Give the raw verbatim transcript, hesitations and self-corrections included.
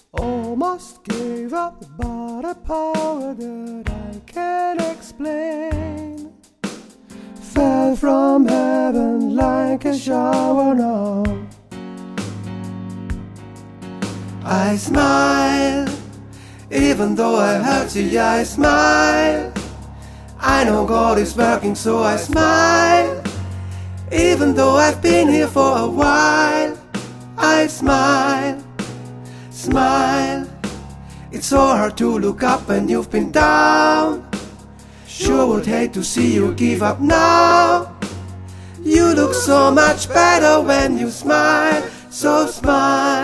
Almost gave up, but a power that I can't explain fell from heaven like a shower now. I smile, even though I hurt you, yeah, I smile. I know God is working, so I smile. Even though I've been here for a while, I smile, smile. It's so hard to look up when you've been down. Sure would hate to see you give up now. You look so much better when you smile, so smile.